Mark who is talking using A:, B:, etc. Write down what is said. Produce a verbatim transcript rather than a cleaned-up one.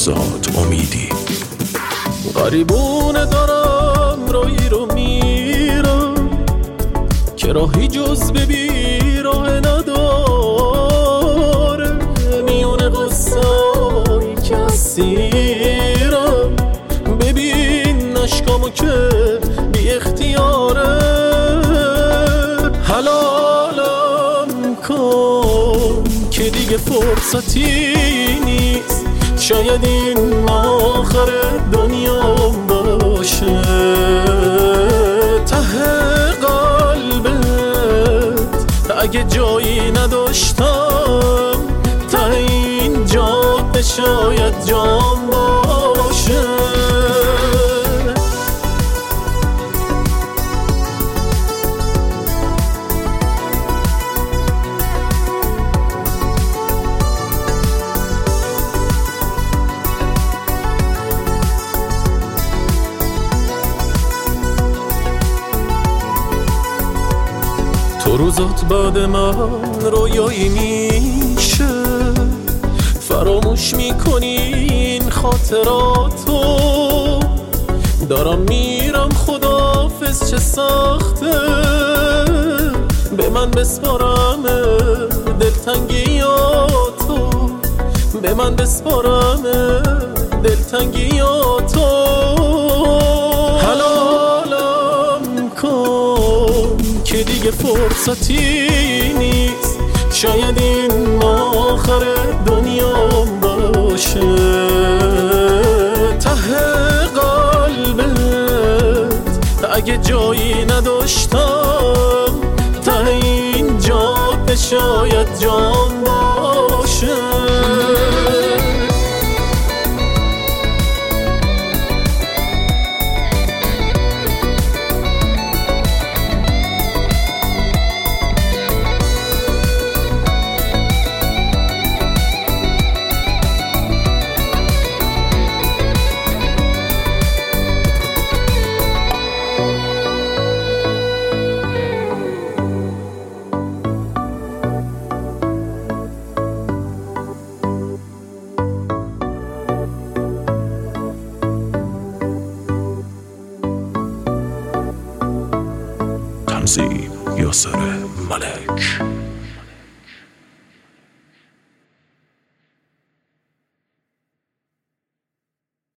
A: لحظات امیدی.
B: غریبونه دارم رایی رو میرم که راهی جز به بی راه نداره. میونه قصایی که اسیرم، ببین نشکامو که بی اختیاره. حلالم کن که دیگه فرصتی نیست، شاید این آخر دنیام باشه. ته قلبت اگه جایی نداشتم، ته این جاده شاید جام باشه. تو روزات بعد من رویایی میشه، فراموش میکنی این خاطراتو. دارم میرم خداحافظ، چه سخته به من بسپارم دلتنگیاتو، به من بسپارم دلتنگیاتو. حلالم کن که دیگه فرصتی نیست، شاید این آخر دنیام باشه. ته قلبت اگه جایی نداشتم، ته این جاده شاید جام باشه.
A: تنظیم یاسر ملک.